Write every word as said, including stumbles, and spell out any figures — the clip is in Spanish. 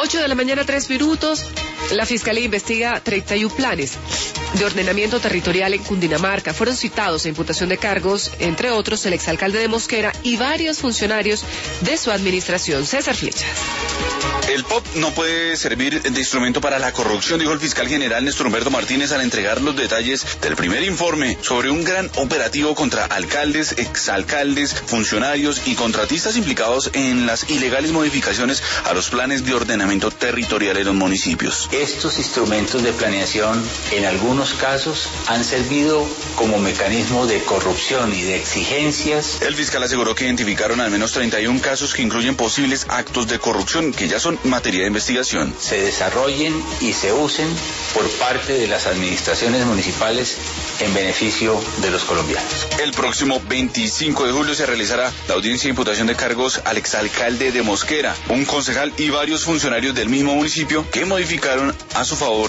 ocho de la mañana, tres minutos. La Fiscalía investiga treinta y uno planes de ordenamiento territorial en Cundinamarca. Fueron citados a imputación de cargos, entre otros, el exalcalde de Mosquera y varios funcionarios de su administración. César Flechas. El P O P no puede servir de instrumento para la corrupción, dijo el fiscal general Néstor Humberto Martínez al entregar los detalles del primer informe sobre un gran operativo contra alcaldes, exalcaldes, funcionarios y contratistas implicados en las ilegales modificaciones a los planes de ordenamiento territorial en los municipios. Estos instrumentos de planeación en algunos casos han servido como mecanismo de corrupción y de exigencias. El fiscal aseguró que identificaron al menos treinta y uno casos que incluyen posibles actos de corrupción que ya son materia de investigación. Se desarrollen y se usen por parte de las administraciones municipales en beneficio de los colombianos. El próximo veinticinco de julio se realizará la audiencia de imputación de cargos al exalcalde de Mosquera, un concejal y varios funcionarios del mismo municipio que modificaron a su favor